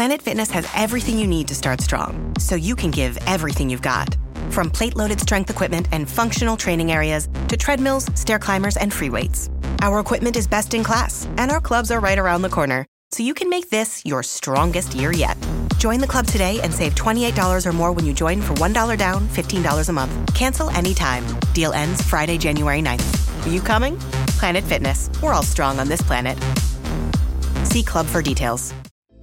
Planet Fitness has everything you need to start strong, so you can give everything you've got. From plate-loaded strength equipment and functional training areas to treadmills, stair climbers, and free weights. Our equipment is best in class, and our clubs are right around the corner, so you can make this your strongest year yet. Join the club today and save $28 or more when you join for $1 down, $15 a month. Cancel anytime. Deal ends Friday, January 9th. Are you coming? Planet Fitness. We're all strong on this planet. See club for details.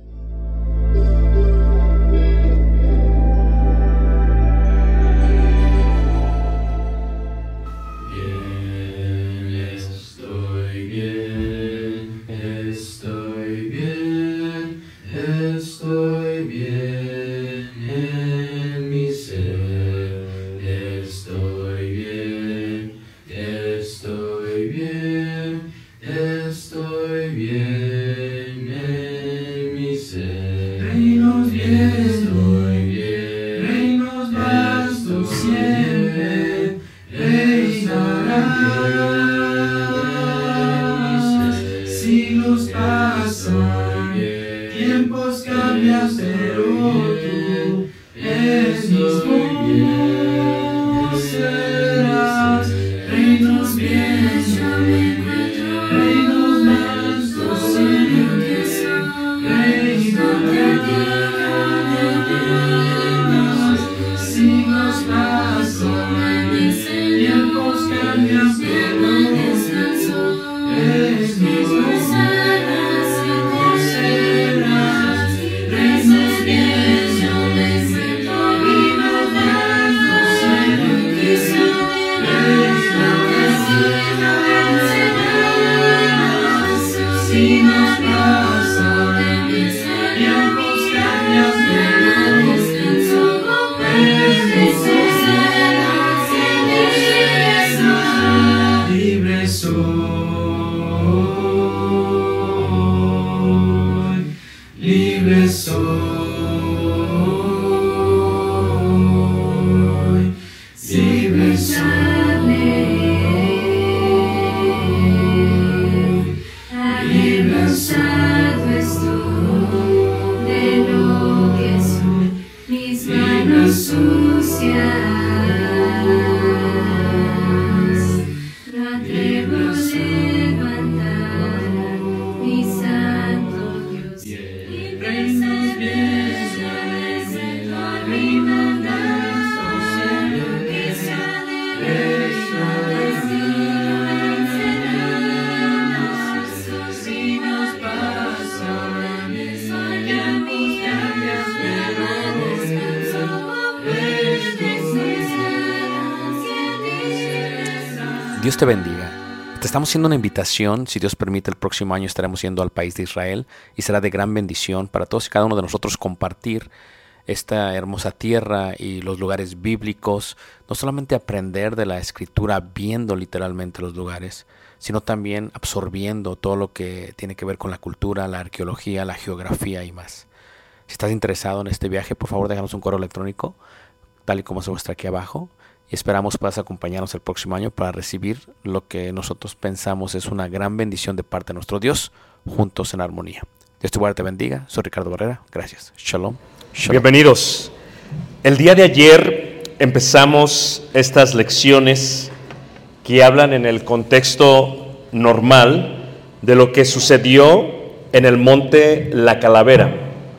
Dios te bendiga. Te estamos haciendo una invitación. Si Dios permite, el próximo año estaremos yendo al país de Israel y será de gran bendición para todos y cada uno de nosotros compartir esta hermosa tierra y los lugares bíblicos. No solamente aprender de la Escritura viendo literalmente los lugares, sino también absorbiendo todo lo que tiene que ver con la cultura, la arqueología, la geografía y más. Si estás interesado en este viaje, por favor déjanos un correo electrónico, tal y como se muestra aquí abajo. Y esperamos puedas acompañarnos el próximo año para recibir lo que nosotros pensamos es una gran bendición de parte de nuestro Dios, juntos en armonía. Dios te guarde, te bendiga. Soy Ricardo Barrera. Gracias. Shalom. Shalom. Bienvenidos. El día de ayer empezamos estas lecciones que hablan en el contexto normal de lo que sucedió en el monte La Calavera.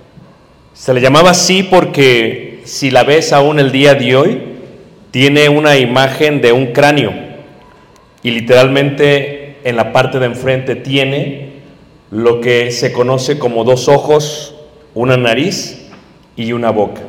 Se le llamaba así porque si la ves aún el día de hoy, tiene una imagen de un cráneo y literalmente en la parte de enfrente tiene lo que se conoce como dos ojos, una nariz y una boca.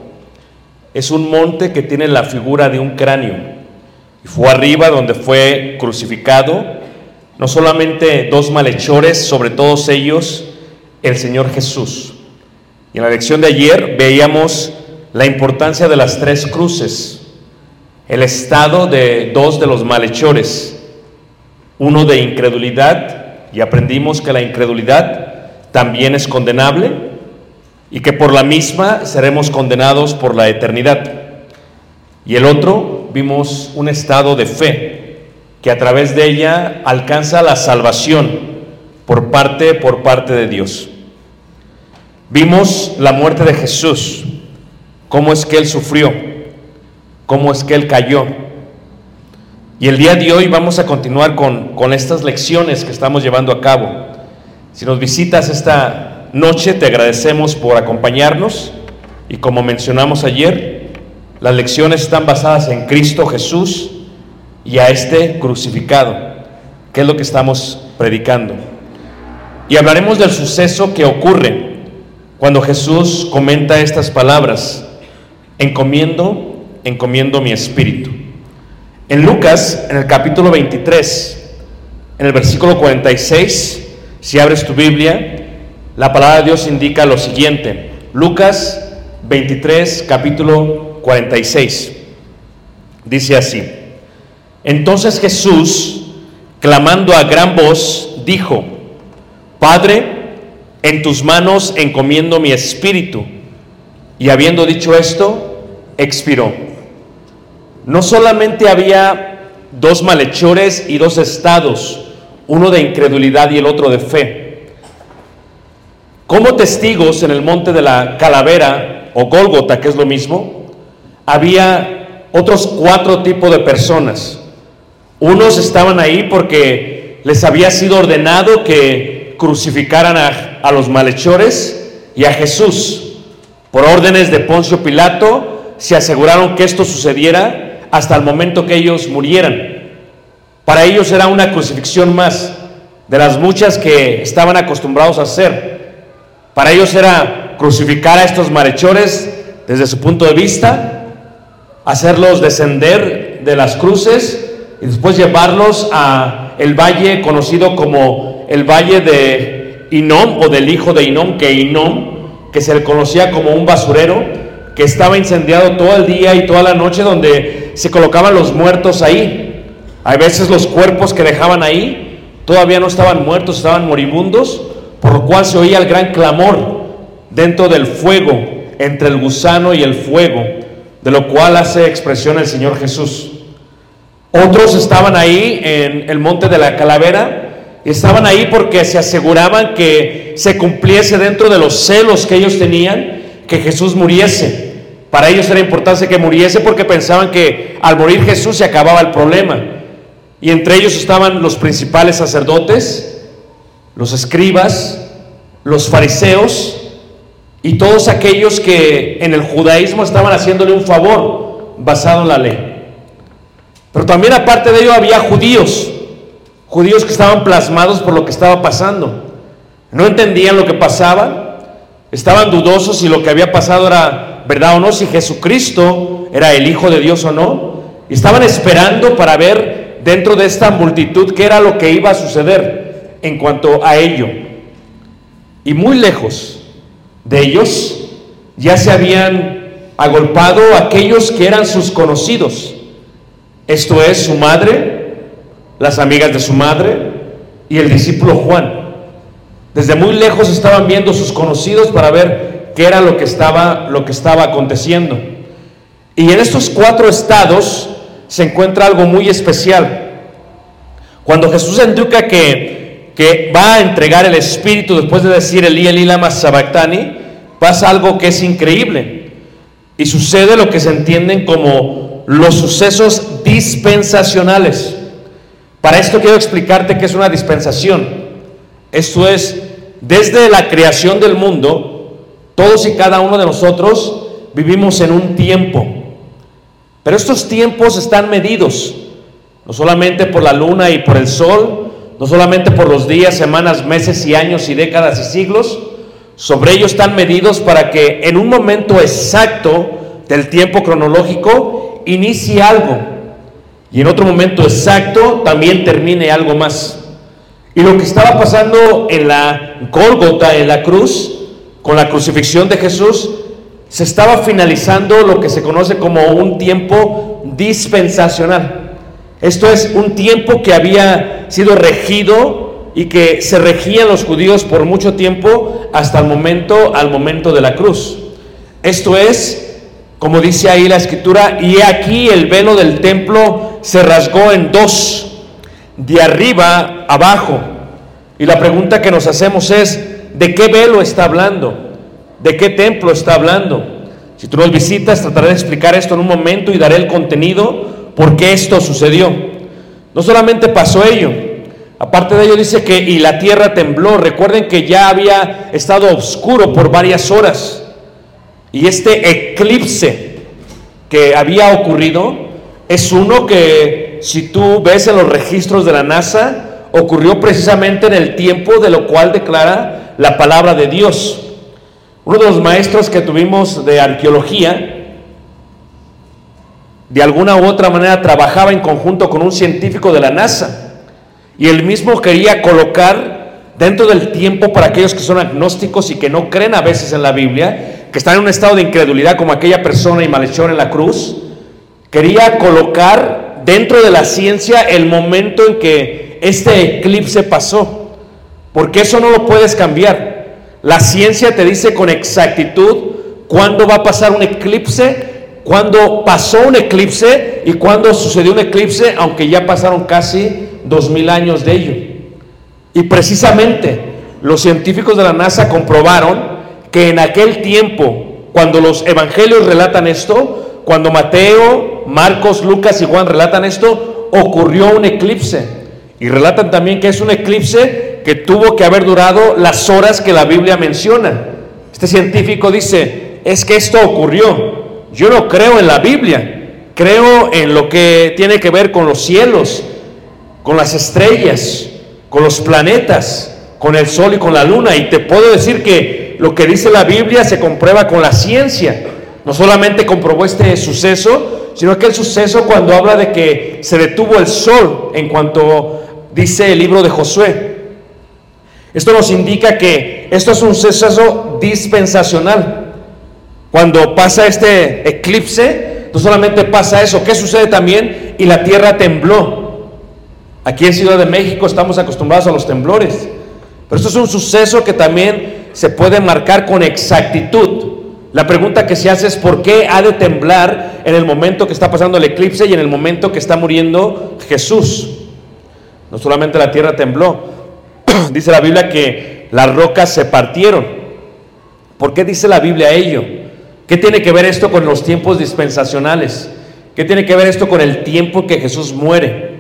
Es un monte que tiene la figura de un cráneo y fue arriba donde fue crucificado no solamente dos malhechores, sobre todos ellos el Señor Jesús. Y en la lección de ayer veíamos la importancia de las tres cruces, el estado de dos de los malhechores, uno de incredulidad, y aprendimos que la incredulidad también es condenable y que por la misma seremos condenados por la eternidad. Y el otro, vimos un estado de fe, que a través de ella alcanza la salvación por parte de Dios. Vimos la muerte de Jesús, cómo es que Él sufrió, cómo es que Él cayó. Y el día de hoy vamos a continuar con estas lecciones que estamos llevando a cabo. Si nos visitas esta noche, te agradecemos por acompañarnos. Y como mencionamos ayer, las lecciones están basadas en Cristo Jesús y a este crucificado, que es lo que estamos predicando. Y hablaremos del suceso que ocurre cuando Jesús comenta estas palabras: encomiendo mi espíritu. En Lucas, en el capítulo 23, en el versículo 46, si abres tu Biblia, la palabra de Dios indica lo siguiente. Lucas 23, capítulo 46. Dice así: entonces Jesús, clamando a gran voz, dijo: Padre, en tus manos encomiendo mi espíritu. Y habiendo dicho esto, expiró. No solamente había dos malhechores y dos estados, uno de incredulidad y el otro de fe. Como testigos en el monte de la Calavera o Gólgota, que es lo mismo, había otros 4 tipos de personas. Unos estaban ahí porque les había sido ordenado que crucificaran a los malhechores y a Jesús. Por órdenes de Poncio Pilato, se aseguraron que esto sucediera hasta el momento que ellos murieran. Para ellos era una crucifixión más de las muchas que estaban acostumbrados a hacer. Para ellos era crucificar a estos malhechores desde su punto de vista, hacerlos descender de las cruces y después llevarlos a el valle conocido como el valle de Hinnom, o del hijo de Hinnom, que se le conocía como un basurero, que estaba incendiado todo el día y toda la noche, donde se colocaban los muertos ahí. A veces los cuerpos que dejaban ahí todavía no estaban muertos, estaban moribundos, por lo cual se oía el gran clamor dentro del fuego, entre el gusano y el fuego, de lo cual hace expresión el Señor Jesús. Otros estaban ahí en el monte de la Calavera, y estaban ahí porque se aseguraban que se cumpliese dentro de los celos que ellos tenían, que Jesús muriese. Para ellos era importante que muriese porque pensaban que al morir Jesús se acababa el problema. Y entre ellos estaban los principales sacerdotes, los escribas, los fariseos y todos aquellos que en el judaísmo estaban haciéndole un favor basado en la ley. Pero también aparte de ello había judíos que estaban plasmados por lo que estaba pasando. No entendían lo que pasaba, estaban dudosos si lo que había pasado era verdad o no, si Jesucristo era el Hijo de Dios o no, y estaban esperando para ver dentro de esta multitud qué era lo que iba a suceder en cuanto a ello. Y muy lejos de ellos ya se habían agolpado aquellos que eran sus conocidos, esto es, su madre, las amigas de su madre y el discípulo Juan. Desde muy lejos estaban viendo sus conocidos para ver qué era lo que estaba aconteciendo. Y en estos 4 estados se encuentra algo muy especial. Cuando Jesús indica que va a entregar el Espíritu después de decir Elí, Elí, lama sabactani, pasa algo que es increíble. Y sucede lo que se entienden como los sucesos dispensacionales. Para esto quiero explicarte qué es una dispensación. Esto es, desde la creación del mundo, todos y cada uno de nosotros vivimos en un tiempo. Pero estos tiempos están medidos, no solamente por la luna y por el sol, no solamente por los días, semanas, meses y años y décadas y siglos. Sobre ellos están medidos para que en un momento exacto del tiempo cronológico inicie algo. Y en otro momento exacto también termine algo más. Y lo que estaba pasando en la Gólgota, en la cruz, con la crucifixión de Jesús, se estaba finalizando lo que se conoce como un tiempo dispensacional. Esto es un tiempo que había sido regido y que se regían los judíos por mucho tiempo hasta al momento de la cruz. Esto es, como dice ahí la escritura, y aquí el velo del templo se rasgó en 2, de arriba abajo. Y la pregunta que nos hacemos es, ¿de qué velo está hablando? ¿De qué templo está hablando? Si tú nos visitas, trataré de explicar esto en un momento y daré el contenido por qué esto sucedió. No solamente pasó ello, aparte de ello dice que y la tierra tembló. Recuerden que ya había estado oscuro por varias horas, y este eclipse que había ocurrido es uno que, si tú ves en los registros de la NASA, ocurrió precisamente en el tiempo de lo cual declara la palabra de Dios. Uno de los maestros que tuvimos de arqueología, de alguna u otra manera trabajaba en conjunto con un científico de la NASA, y él mismo quería colocar dentro del tiempo, para aquellos que son agnósticos y que no creen a veces en la Biblia, que están en un estado de incredulidad como aquella persona y malhechor en la cruz, quería colocar dentro de la ciencia el momento en que este eclipse pasó, porque eso no lo puedes cambiar. La ciencia te dice con exactitud cuándo va a pasar un eclipse, cuándo pasó un eclipse y cuándo sucedió un eclipse, aunque ya pasaron casi 2000 años de ello. Y precisamente los científicos de la NASA comprobaron que en aquel tiempo, cuando los evangelios relatan esto, cuando Mateo, Marcos, Lucas y Juan relatan esto, ocurrió un eclipse. Y relatan también que es un eclipse que tuvo que haber durado las horas que la Biblia menciona. Este científico dice, es que esto ocurrió. Yo no creo en la Biblia, creo en lo que tiene que ver con los cielos, con las estrellas, con los planetas, con el sol y con la luna. Y te puedo decir que lo que dice la Biblia se comprueba con la ciencia. No solamente comprobó este suceso, sino aquel suceso cuando habla de que se detuvo el sol, en cuanto dice el libro de Josué. Esto nos indica que esto es un suceso dispensacional. Cuando pasa este eclipse, no solamente pasa eso, ¿qué sucede también? Y la tierra tembló. Aquí en Ciudad de México estamos acostumbrados a los temblores, pero esto es un suceso que también se puede marcar con exactitud. La pregunta que se hace es ¿por qué ha de temblar en el momento que está pasando el eclipse y en el momento que está muriendo Jesús? No solamente la tierra tembló, dice la Biblia que las rocas se partieron. ¿Por qué dice la Biblia ello? ¿Qué tiene que ver esto con los tiempos dispensacionales? ¿Qué tiene que ver esto con el tiempo que Jesús muere?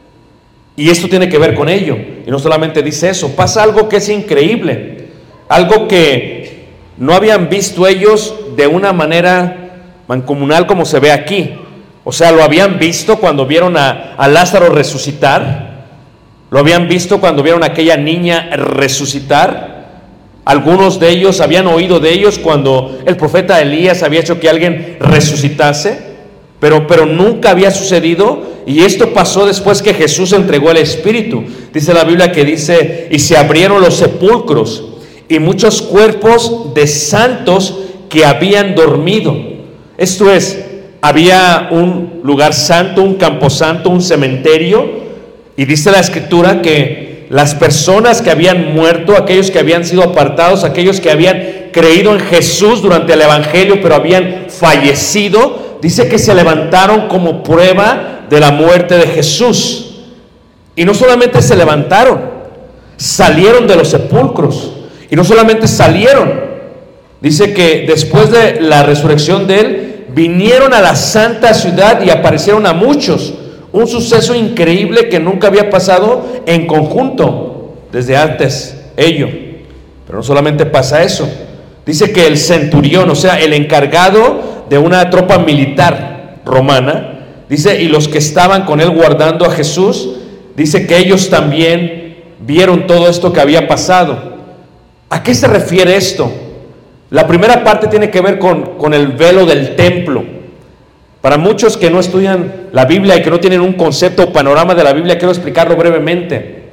Y esto tiene que ver con ello. Y no solamente dice eso, pasa algo que es increíble, algo que no habían visto ellos de una manera mancomunal como se ve aquí. O sea, lo habían visto cuando vieron a Lázaro resucitar, lo habían visto cuando vieron a aquella niña resucitar. Algunos de ellos habían oído de ellos cuando el profeta Elías había hecho que alguien resucitase, pero nunca había sucedido. Y esto pasó después que Jesús entregó el Espíritu. Dice la Biblia que dice, y se abrieron los sepulcros y muchos cuerpos de santos que habían dormido. Esto es, había un lugar santo, un camposanto, un cementerio, y dice la Escritura que las personas que habían muerto, aquellos que habían sido apartados, aquellos que habían creído en Jesús durante el Evangelio pero habían fallecido, dice que se levantaron como prueba de la muerte de Jesús. Y no solamente se levantaron, salieron de los sepulcros. Y no solamente salieron, dice que después de la resurrección de él, vinieron a la santa ciudad y aparecieron a muchos. Un suceso increíble que nunca había pasado en conjunto desde antes ello. Pero no solamente pasa eso, dice que el centurión, o sea, el encargado de una tropa militar romana, dice, y los que estaban con él guardando a Jesús, dice que ellos también vieron todo esto que había pasado. ¿A qué se refiere esto? La primera parte tiene que ver con el velo del templo. Para muchos que no estudian la Biblia y que no tienen un concepto o panorama de la Biblia, quiero explicarlo brevemente.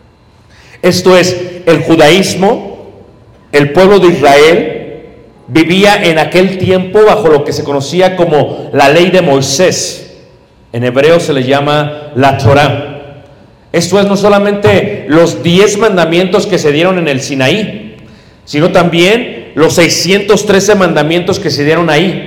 Esto es, el judaísmo, el pueblo de Israel, vivía en aquel tiempo bajo lo que se conocía como la ley de Moisés. En hebreo se le llama la Torá. Esto es no solamente los 10 mandamientos que se dieron en el Sinaí, sino también los 613 mandamientos que se dieron ahí.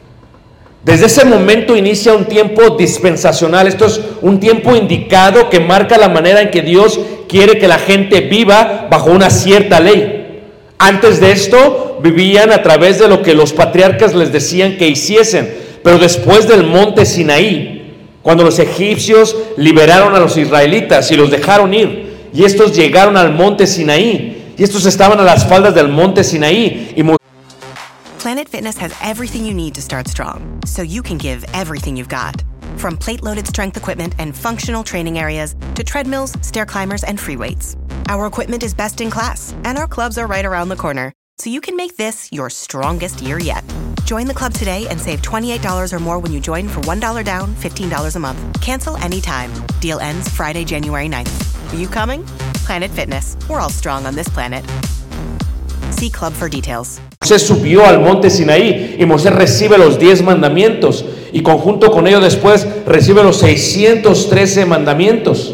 Desde ese momento inicia un tiempo dispensacional. Esto es un tiempo indicado que marca la manera en que Dios quiere que la gente viva bajo una cierta ley. Antes de esto vivían a través de lo que los patriarcas les decían que hiciesen, pero después del monte Sinaí, cuando los egipcios liberaron a los israelitas y los dejaron ir, y estos llegaron al monte Sinaí, y estos estaban a las faldas del monte Sinaí, y Planet Fitness has everything you need to start strong, so you can give everything you've got. From plate-loaded strength equipment and functional training areas to treadmills, stair climbers, and free weights. Our equipment is best in class, and our clubs are right around the corner, so you can make this your strongest year yet. Join the club today and save $28 or more when you join for $1 down, $15 a month. Cancel anytime. Deal ends Friday, January 9th. Are you coming? Planet Fitness. We're all strong on this planet. See club for details. Moisés subió al monte Sinaí y Moisés recibe los 10 mandamientos y conjunto con ello después recibe los 613 mandamientos.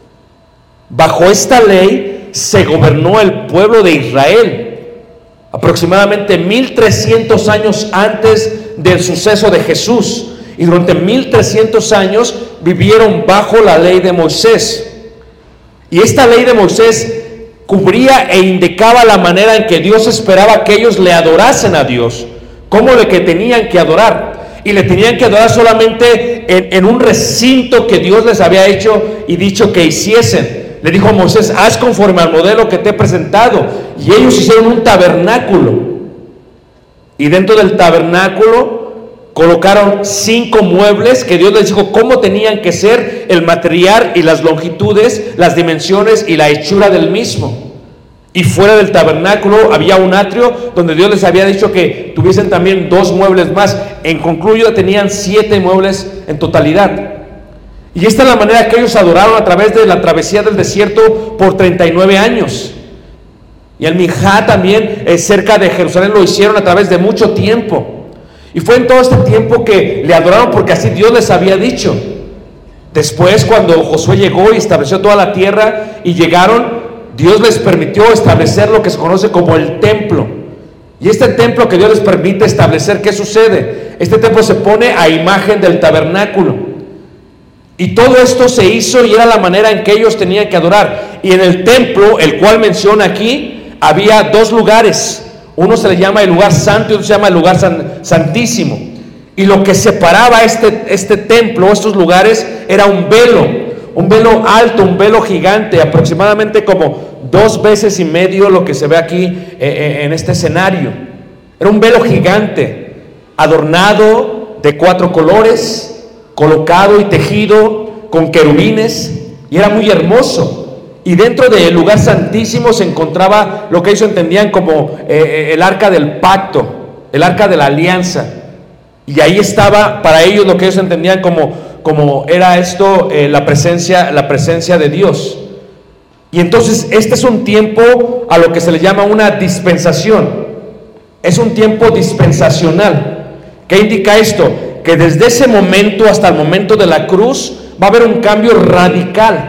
Bajo esta ley se gobernó el pueblo de Israel aproximadamente 1300 años antes del suceso de Jesús, y durante 1300 años vivieron bajo la ley de Moisés. Y esta ley de Moisés cubría e indicaba la manera en que Dios esperaba que ellos le adorasen a Dios, cómo le que tenían que adorar, y le tenían que adorar solamente en un recinto que Dios les había hecho y dicho que hiciesen. Le dijo a Moisés: haz conforme al modelo que te he presentado, y ellos hicieron un tabernáculo, y dentro del tabernáculo colocaron 5 muebles que Dios les dijo cómo tenían que ser el material y las longitudes, las dimensiones y la hechura del mismo. Y fuera del tabernáculo había un atrio donde Dios les había dicho que tuviesen también 2 muebles más. En concluyo tenían 7 muebles en totalidad. Y esta es la manera que ellos adoraron a través de la travesía del desierto por 39 años. Y el Minjá también cerca de Jerusalén lo hicieron a través de mucho tiempo. Y fue en todo este tiempo que le adoraron porque así Dios les había dicho. Después, cuando Josué llegó y estableció toda la tierra y llegaron, Dios les permitió establecer lo que se conoce como el templo. Y este templo que Dios les permite establecer, ¿qué sucede? Este templo se pone a imagen del tabernáculo. Y todo esto se hizo y era la manera en que ellos tenían que adorar. Y en el templo, el cual menciona aquí, había 2 lugares. Uno se le llama el lugar santo y otro se llama el lugar santísimo. Y lo que separaba este templo, estos lugares, era un velo alto, un velo gigante, aproximadamente como 2 veces y medio lo que se ve aquí en este escenario. Era un velo gigante, adornado de 4 colores, colocado y tejido con querubines, y era muy hermoso. Y dentro del lugar santísimo se encontraba lo que ellos entendían como el arca del pacto, el arca de la alianza. Y ahí estaba para ellos lo que ellos entendían como era esto, la presencia de Dios. Y entonces este es un tiempo a lo que se le llama una dispensación. Es un tiempo dispensacional. ¿Qué indica esto? Que desde ese momento hasta el momento de la cruz va a haber un cambio radical.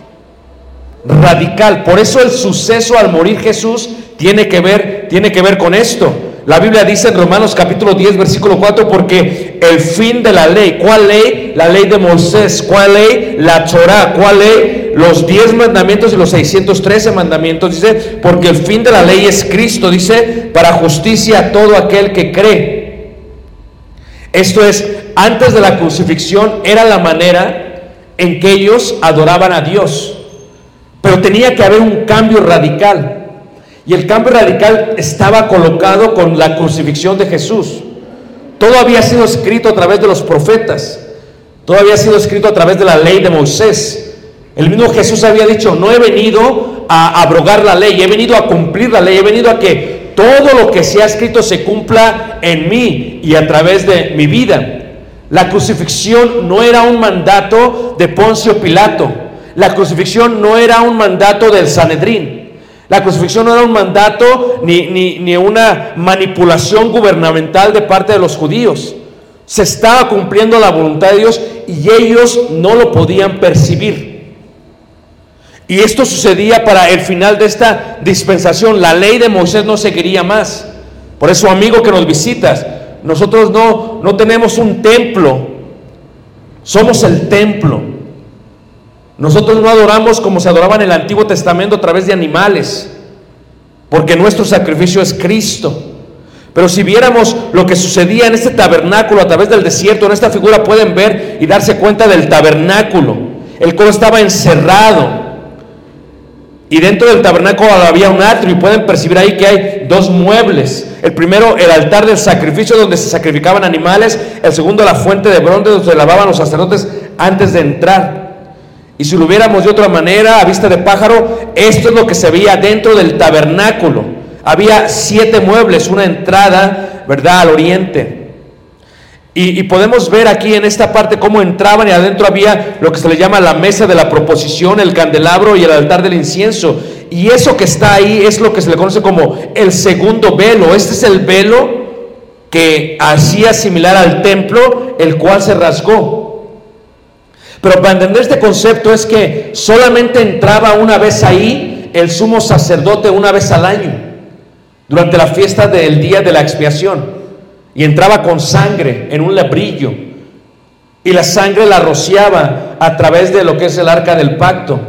Por eso el suceso al morir Jesús tiene que ver con esto. La Biblia dice en Romanos capítulo 10 versículo 4: porque el fin de la ley, ¿cuál ley? La ley de Moisés. ¿Cuál ley? La Torá. ¿Cuál ley? Los 10 mandamientos y los 613 mandamientos. Dice, porque el fin de la ley es Cristo, dice, para justicia a todo aquel que cree. Esto es, antes de la crucifixión era la manera en que ellos adoraban a Dios. Pero tenía que haber un cambio radical. Y el cambio radical estaba colocado con la crucifixión de Jesús. Todo había sido escrito a través de los profetas. Todo había sido escrito a través de la ley de Moisés. El mismo Jesús había dicho: no he venido a abrogar la ley, he venido a cumplir la ley, he venido a que todo lo que se ha escrito se cumpla en mí y a través de mi vida. La crucifixión no era un mandato de Poncio Pilato. La crucifixión no era un mandato del Sanedrín. La crucifixión no era un mandato ni una manipulación gubernamental de parte de los judíos. Se estaba cumpliendo la voluntad de Dios y ellos no lo podían percibir. Y esto sucedía para el final de esta dispensación. La ley de Moisés no seguiría más. Por eso, amigo que nos visitas, nosotros no tenemos un templo, somos el templo. Nosotros no adoramos como se adoraba en el Antiguo Testamento a través de animales. porque nuestro sacrificio es Cristo. Pero si viéramos lo que sucedía en este tabernáculo a través del desierto, en esta figura pueden ver y darse cuenta del tabernáculo, el cual estaba encerrado. Y dentro del tabernáculo había un atrio, y pueden percibir ahí que hay dos muebles. El primero, el altar del sacrificio, donde se sacrificaban animales. El segundo, la fuente de bronce, donde se lavaban los sacerdotes antes de entrar. Y si lo viéramos de otra manera, a vista de pájaro, esto es lo que se veía dentro del tabernáculo. Había 7 muebles, una entrada, ¿verdad?, al oriente. Y podemos ver aquí en esta parte cómo entraban, y adentro había lo que se le llama la mesa de la proposición, el candelabro y el altar del incienso. Y eso que está ahí es lo que se le conoce como el segundo velo. Este es el velo que hacía similar al templo, el cual se rasgó. Pero para entender este concepto es que solamente entraba una vez ahí el sumo sacerdote, una vez al año, durante la fiesta del día de la expiación. Y entraba con sangre en un lebrillo, y la sangre la rociaba a través de lo que es el arca del pacto.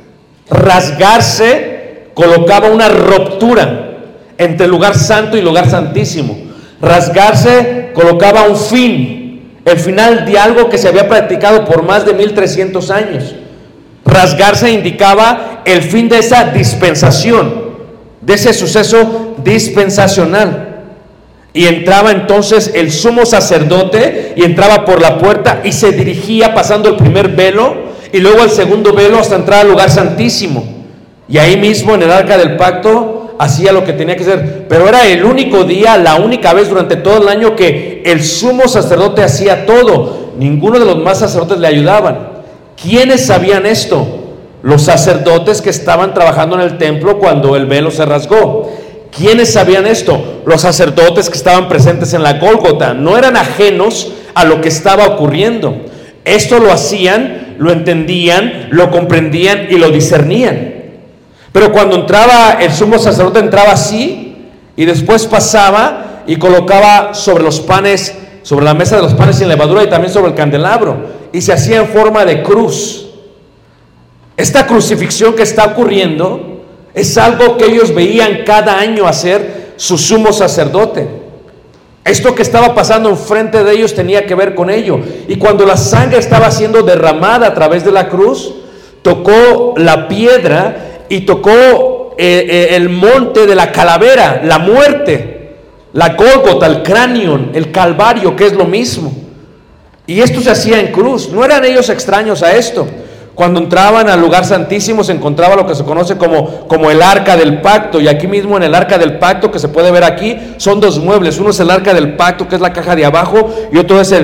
Rasgarse colocaba una ruptura entre el lugar santo y el lugar santísimo. Rasgarse colocaba un fin, el final de algo que se había practicado por más de 1300 años. Rasgarse indicaba el fin de esa dispensación, de ese suceso dispensacional. Y entraba entonces el sumo sacerdote, y entraba por la puerta y se dirigía pasando el primer velo y luego el segundo velo hasta entrar al lugar santísimo. Y ahí mismo en el arca del pacto hacía lo que tenía que hacer. Pero era el único día, la única vez durante todo el año que el sumo sacerdote hacía todo. Ninguno de los demás sacerdotes le ayudaban. ¿Quiénes sabían esto? Los sacerdotes que estaban trabajando en el templo cuando el velo se rasgó. ¿Quiénes sabían esto? Los sacerdotes que estaban presentes en la Gólgota. No eran ajenos a lo que estaba ocurriendo. Esto lo hacían, lo entendían, lo comprendían y lo discernían. Pero cuando entraba el sumo sacerdote, entraba así, y después pasaba y colocaba sobre los panes, sobre la mesa de los panes sin levadura, y también sobre el candelabro, y se hacía en forma de cruz. Esta crucifixión que está ocurriendo es algo que ellos veían cada año hacer su sumo sacerdote. Esto que estaba pasando enfrente de ellos tenía que ver con ello. Y cuando la sangre estaba siendo derramada a través de la cruz, tocó la piedra y tocó el monte de la calavera, la muerte, la Gólgota, el cráneo, el calvario, que es lo mismo. Y esto se hacía en cruz. No eran ellos extraños a esto. Cuando entraban al lugar santísimo se encontraba lo que se conoce como el arca del pacto. Y aquí mismo en el arca del pacto, que se puede ver aquí, son dos muebles. Uno es el arca del pacto, que es la caja de abajo, y otro es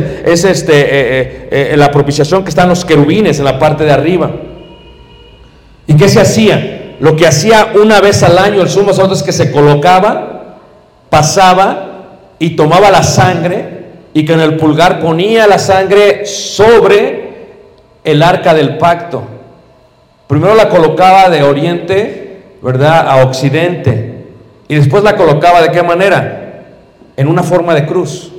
la propiciación, que están los querubines en la parte de arriba. ¿Y qué se hacía? Lo que hacía una vez al año el sumo sacerdote es que se colocaba, pasaba y tomaba la sangre, y con el pulgar ponía la sangre sobre el arca del pacto. Primero la colocaba de oriente, ¿verdad?, a occidente, y después la colocaba ¿de qué manera? En una forma de cruz.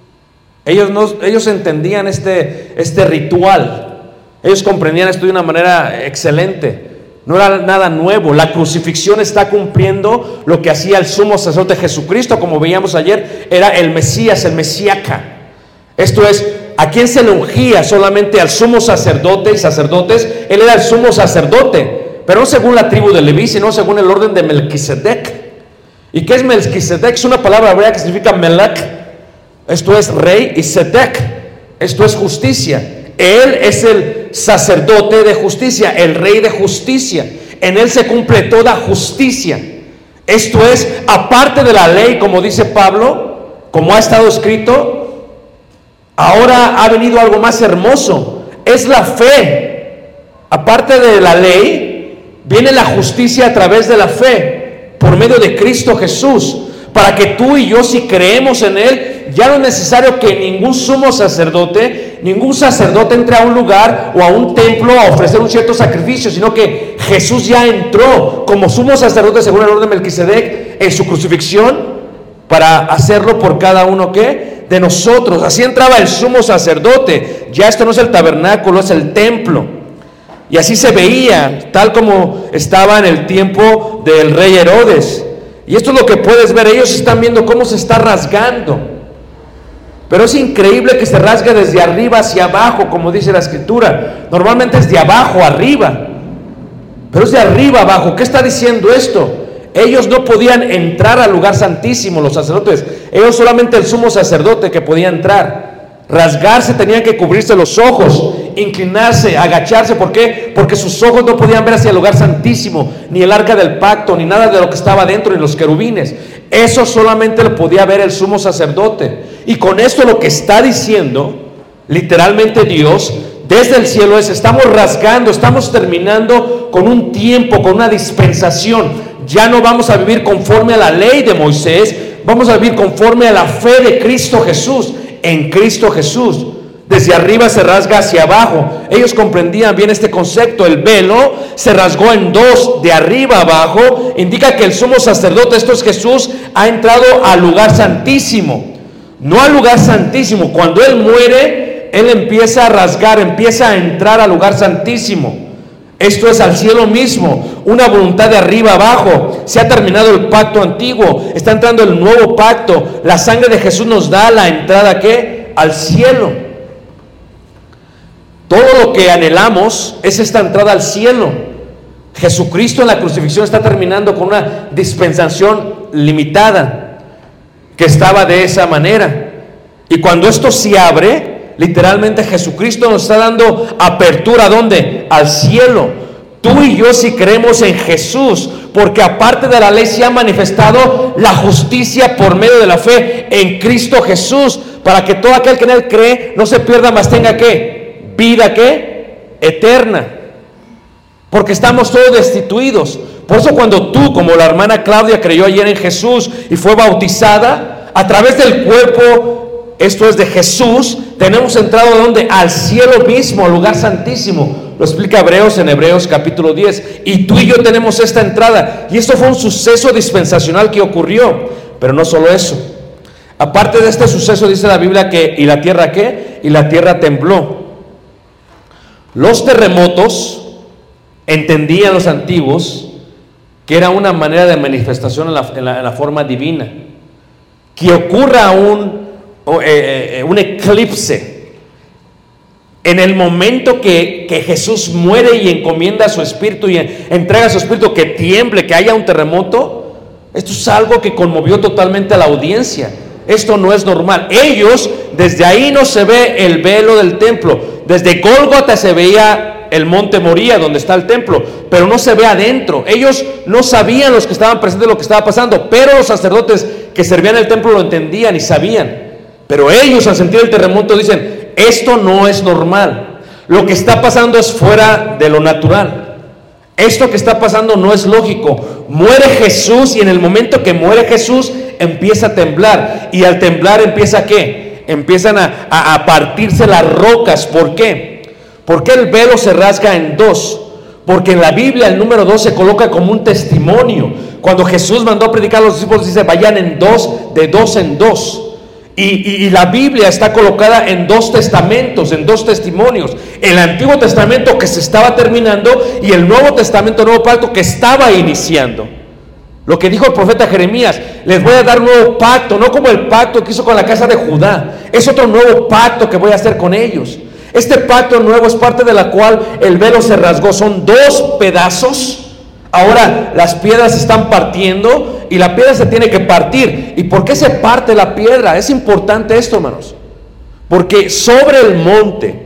Ellos entendían este ritual, ellos comprendían esto de una manera excelente. No era nada nuevo. La crucifixión está cumpliendo lo que hacía el sumo sacerdote Jesucristo, como veíamos ayer. Era el Mesías, el Mesíaca. Esto es, ¿a quién se le ungía? Solamente al sumo sacerdote y sacerdotes. Él era el sumo sacerdote, pero no según la tribu de Leví, sino según el orden de Melquisedec. ¿Y qué es Melquisedec? Es una palabra hebrea que significa Melech. Esto es rey, y Sedec, esto es justicia. Él es el sacerdote de justicia, el rey de justicia. En él se cumple toda justicia. Esto es, aparte de la ley, como dice Pablo, como ha estado escrito, ahora ha venido algo más hermoso, es la fe. Aparte de la ley, viene la justicia a través de la fe, por medio de Cristo Jesús, para que tú y yo, si creemos en Él, ya no es necesario que ningún sumo sacerdote, ningún sacerdote entre a un lugar o a un templo a ofrecer un cierto sacrificio, sino que Jesús ya entró como sumo sacerdote según el orden de Melquisedec en su crucifixión, para hacerlo por cada uno ¿qué? De nosotros. Así entraba el sumo sacerdote. Ya esto no es el tabernáculo, es el templo. Y así se veía, tal como estaba en el tiempo del rey Herodes. Y esto es lo que puedes ver, ellos están viendo cómo se está rasgando. Pero es increíble que se rasgue desde arriba hacia abajo, como dice la Escritura. Normalmente es de abajo arriba, pero es de arriba abajo. ¿Qué está diciendo esto? Ellos no podían entrar al lugar santísimo, los sacerdotes. Ellos solamente el sumo sacerdote que podía entrar. Rasgarse, tenían que cubrirse los ojos, inclinarse, agacharse. ¿Por qué? Porque sus ojos no podían ver hacia el lugar santísimo, ni el arca del pacto, ni nada de lo que estaba dentro, ni los querubines. Eso solamente lo podía ver el sumo sacerdote. Y con esto lo que está diciendo literalmente Dios desde el cielo es: estamos rasgando, estamos terminando con un tiempo, con una dispensación. Ya no vamos a vivir conforme a la ley de Moisés, vamos a vivir conforme a la fe de Cristo Jesús. En Cristo Jesús, desde arriba se rasga hacia abajo. Ellos comprendían bien este concepto. El velo se rasgó en dos, de arriba a abajo. Indica que el sumo sacerdote, esto es Jesús, ha entrado al lugar santísimo. No al lugar santísimo. Cuando Él muere, Él empieza a rasgar, empieza a entrar al lugar santísimo. Esto es al cielo mismo, una voluntad de arriba abajo. Se ha terminado el pacto antiguo, está entrando el nuevo pacto. La sangre de Jesús nos da la entrada, ¿qué? Al cielo. Todo lo que anhelamos es esta entrada al cielo. Jesucristo en la crucifixión está terminando con una dispensación limitada, que estaba de esa manera. Y cuando esto se abre, literalmente Jesucristo nos está dando apertura. ¿A dónde? Al cielo. Tú y yo, si creemos en Jesús, porque aparte de la ley se ha manifestado la justicia por medio de la fe en Cristo Jesús, para que todo aquel que en Él cree no se pierda, mas tenga ¿qué? Vida ¿qué? Eterna. Porque estamos todos destituidos. Por eso cuando tú, como la hermana Claudia, creyó ayer en Jesús y fue bautizada, a través del cuerpo, esto es de Jesús, tenemos entrado ¿a dónde? Al cielo mismo, al lugar santísimo. Lo explica Hebreos en Hebreos capítulo 10. Y tú y yo tenemos esta entrada. Y esto fue un suceso dispensacional que ocurrió. Pero no solo eso. Aparte de este suceso, dice la Biblia que ¿y la tierra qué? Y la tierra tembló. Los terremotos, entendían los antiguos, que era una manera de manifestación en la forma divina. Que ocurra un eclipse en el momento que Jesús muere y encomienda su espíritu y entrega su espíritu, que tiemble, que haya un terremoto. Esto es algo que conmovió totalmente a la audiencia. Esto no es normal. Ellos, desde ahí no se ve el velo del templo. Desde Gólgota se veía el monte Moría, donde está el templo, pero no se ve adentro. Ellos no sabían, los que estaban presentes, lo que estaba pasando, pero los sacerdotes que servían el templo lo entendían y sabían. Pero ellos, al sentir el terremoto, dicen: esto no es normal. Lo que está pasando es fuera de lo natural. Esto que está pasando no es lógico. Muere Jesús, y en el momento que muere Jesús empieza a temblar. Y al temblar empieza ¿qué? Empiezan a partirse las rocas. ¿Por qué? ¿Por qué el velo se rasga en dos? Porque en la Biblia el número 2 se coloca como un testimonio. Cuando Jesús mandó a predicar a los discípulos, dice: vayan en dos, de dos en dos. Y la Biblia está colocada en dos testamentos, en dos testimonios. El Antiguo Testamento que se estaba terminando y el Nuevo Testamento, Nuevo Pacto, que estaba iniciando. Lo que dijo el profeta Jeremías: les voy a dar un nuevo pacto, no como el pacto que hizo con la casa de Judá. Es otro nuevo pacto que voy a hacer con ellos. Este pacto nuevo es parte de la cual el velo se rasgó. Son dos pedazos. Ahora las piedras se están partiendo y la piedra se tiene que partir. ¿Y por qué se parte la piedra? Es importante esto, hermanos. Porque sobre el monte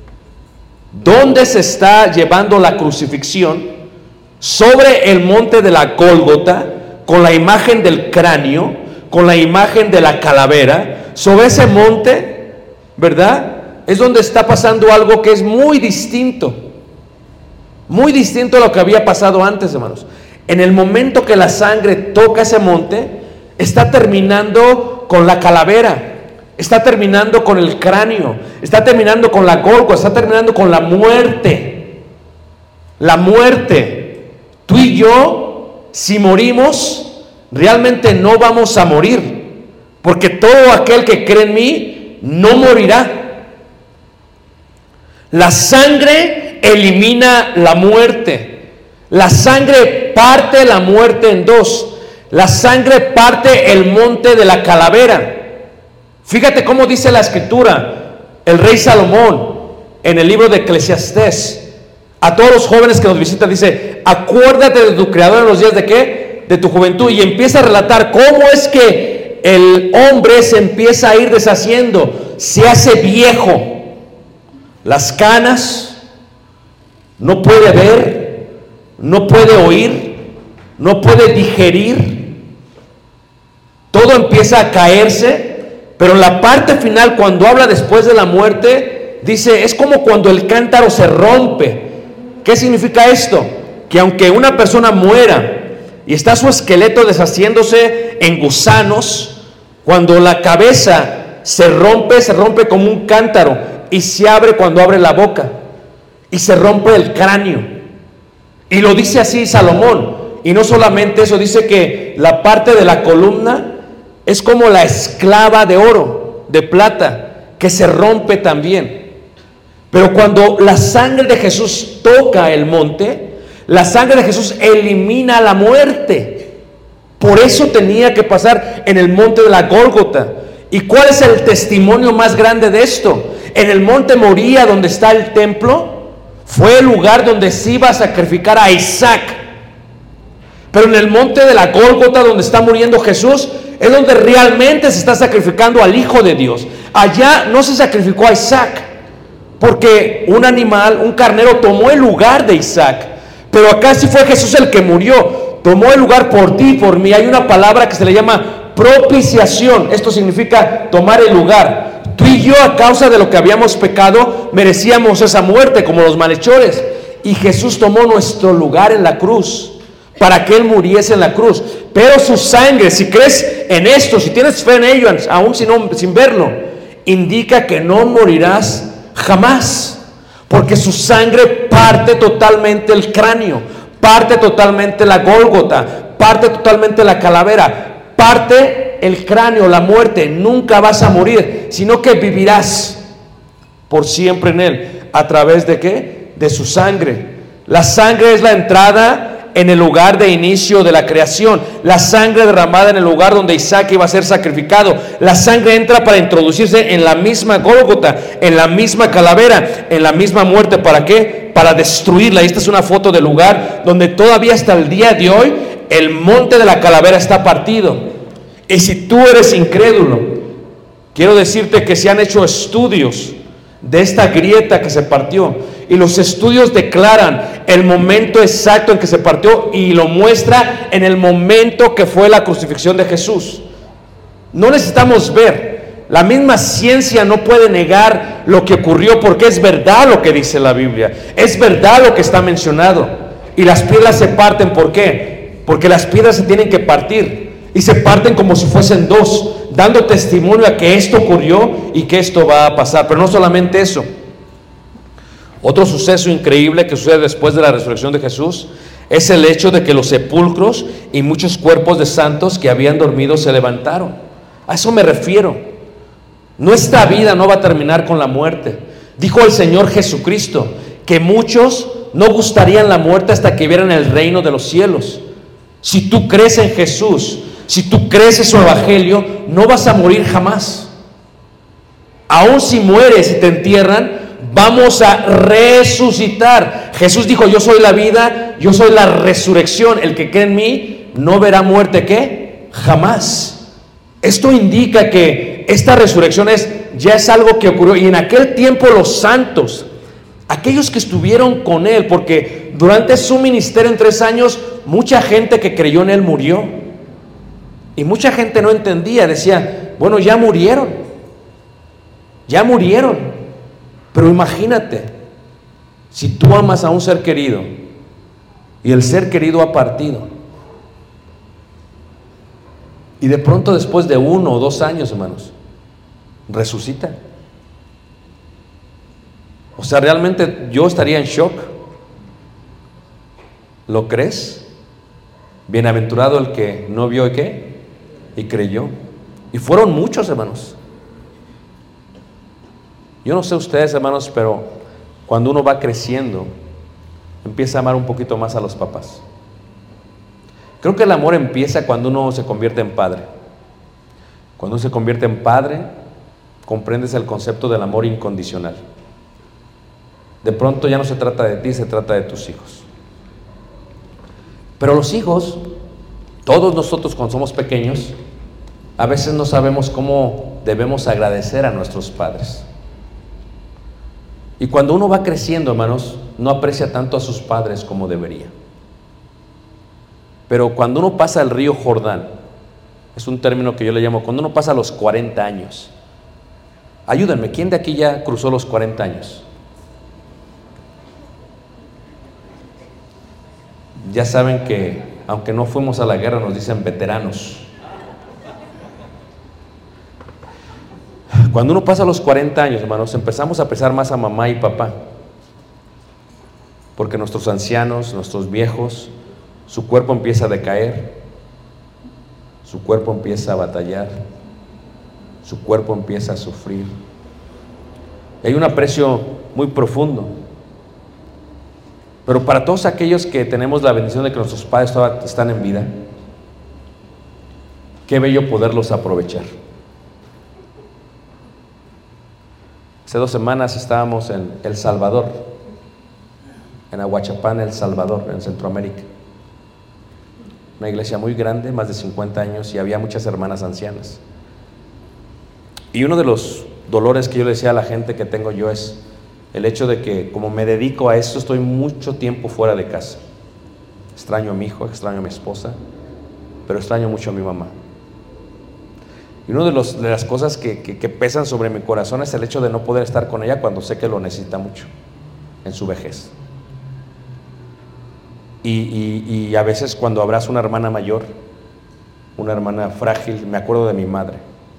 donde se está llevando la crucifixión, sobre el monte de la Gólgota, con la imagen del cráneo, con la imagen de la calavera, sobre ese monte, ¿verdad?, es donde está pasando algo que es muy distinto a lo que había pasado antes, hermanos. En el momento que la sangre toca ese monte, está terminando con la calavera, está terminando con el cráneo, está terminando con la Gólgota, está terminando con la muerte. La muerte. Tú y yo, si morimos, realmente no vamos a morir, porque todo aquel que cree en mí no morirá. La sangre elimina la muerte. La sangre parte la muerte en dos. La sangre parte el monte de la calavera. Fíjate cómo dice la escritura, el rey Salomón, en el libro de Eclesiastés, a todos los jóvenes que nos visitan, dice: acuérdate de tu Creador en los días de ¿qué? De tu juventud. Y empieza a relatar cómo es que el hombre se empieza a ir deshaciendo, se hace viejo, las canas, no puede ver, no puede oír, no puede digerir, todo empieza a caerse. Pero en la parte final, cuando habla después de la muerte, dice, es como cuando el cántaro se rompe. ¿Qué significa esto? Que aunque una persona muera y está su esqueleto deshaciéndose en gusanos, cuando la cabeza se rompe como un cántaro y se abre cuando abre la boca y se rompe el cráneo. Y lo dice así Salomón. Y no solamente eso, dice que la parte de la columna es como la esclava de oro, de plata, que se rompe también. Pero cuando la sangre de Jesús toca el monte, la sangre de Jesús elimina la muerte. Por eso tenía que pasar en el monte de la Gólgota. ¿Y cuál es el testimonio más grande de esto? En el monte Moría, donde está el templo, fue el lugar donde se iba a sacrificar a Isaac. Pero en el monte de la Gólgota, donde está muriendo Jesús, es donde realmente se está sacrificando al Hijo de Dios. Allá no se sacrificó a Isaac, porque un animal, un carnero, tomó el lugar de Isaac. Pero acá sí fue Jesús el que murió, tomó el lugar por ti y por mí. Hay una palabra que se le llama propiciación. Esto significa tomar el lugar. Tú y yo, a causa de lo que habíamos pecado, merecíamos esa muerte como los malhechores. Y Jesús tomó nuestro lugar en la cruz, para que Él muriese en la cruz. Pero su sangre, si crees en esto, si tienes fe en ello, aún sin verlo, indica que no morirás jamás, porque su sangre parte totalmente el cráneo, parte totalmente la Gólgota, parte totalmente la calavera, parte el cráneo, la muerte. Nunca vas a morir, sino que vivirás por siempre en Él. ¿A través de qué? De su sangre. La sangre es la entrada en el lugar de inicio de la creación. La sangre derramada en el lugar donde Isaac iba a ser sacrificado. La sangre entra para introducirse en la misma Gólgota, en la misma calavera, en la misma muerte. ¿Para qué? Para destruirla. Esta es una foto del lugar donde todavía hasta el día de hoy el monte de la calavera está partido. Y si tú eres incrédulo, quiero decirte que se han hecho estudios de esta grieta que se partió, y los estudios declaran el momento exacto en que se partió, y lo muestra en el momento que fue la crucifixión de Jesús. No necesitamos ver, la misma ciencia no puede negar lo que ocurrió, porque es verdad lo que dice la Biblia, es verdad lo que está mencionado. Y las piedras se parten, ¿por qué? Porque las piedras se tienen que partir, y se parten como si fuesen dos, dando testimonio a que esto ocurrió y que esto va a pasar. Pero no solamente eso. Otro suceso increíble que sucede después de la resurrección de Jesús es el hecho de que los sepulcros y muchos cuerpos de santos que habían dormido se levantaron. A eso me refiero. Nuestra vida no va a terminar con la muerte. Dijo el Señor Jesucristo que muchos no gustarían la muerte hasta que vieran el reino de los cielos. Si tú crees en Jesús, si tú crees en su evangelio, no vas a morir jamás. Aún si mueres y te entierran, vamos a resucitar. Jesús dijo: yo soy la vida, yo soy la resurrección. El que cree en mí no verá muerte, ¿qué? Jamás. Esto indica que esta resurrección ya es algo que ocurrió. Y en aquel tiempo los santos, aquellos que estuvieron con Él, porque durante su ministerio en 3 años, mucha gente que creyó en Él murió. Y mucha gente no entendía, decía: bueno, ya murieron. Pero imagínate, si tú amas a un ser querido y el ser querido ha partido, y de pronto después de 1 o 2 años, hermanos, resucitan. O sea, realmente yo estaría en shock. ¿Lo crees? Bienaventurado el que no vio y ¿qué? Y creyó. Y fueron muchos, hermanos. Yo no sé ustedes, hermanos, pero cuando uno va creciendo, empieza a amar un poquito más a los papás. Creo que el amor empieza cuando uno se convierte en padre. Cuando uno se convierte en padre, comprendes el concepto del amor incondicional. De pronto ya no se trata de ti, se trata de tus hijos. Pero los hijos, todos nosotros cuando somos pequeños, a veces no sabemos cómo debemos agradecer a nuestros padres. Y cuando uno va creciendo, hermanos, no aprecia tanto a sus padres como debería. Pero cuando uno pasa el río Jordán, es un término que yo le llamo, cuando uno pasa los 40 años. Ayúdenme, ¿quién de aquí ya cruzó los 40 años? Ya saben que, aunque no fuimos a la guerra, nos dicen veteranos. Cuando uno pasa los 40 años, hermanos, empezamos a apreciar más a mamá y papá. Porque nuestros ancianos, nuestros viejos, su cuerpo empieza a decaer, su cuerpo empieza a batallar, su cuerpo empieza a sufrir. Y hay un aprecio muy profundo. Pero para todos aquellos que tenemos la bendición de que nuestros padres todavía están en vida, qué bello poderlos aprovechar. Hace 2 semanas estábamos en El Salvador, en Ahuachapán, El Salvador, en Centroamérica. Una iglesia muy grande, más de 50 años, y había muchas hermanas ancianas. Y uno de los dolores que yo le decía a la gente que tengo yo es el hecho de que, como me dedico a esto, estoy mucho tiempo fuera de casa. Extraño a mi hijo, extraño a mi esposa, pero extraño mucho a mi mamá. Y una de las cosas que pesan sobre mi corazón es el hecho de no poder estar con ella cuando sé que lo necesita mucho en su vejez. Y a veces cuando abrazo una hermana mayor, una hermana frágil, me acuerdo de mi madre.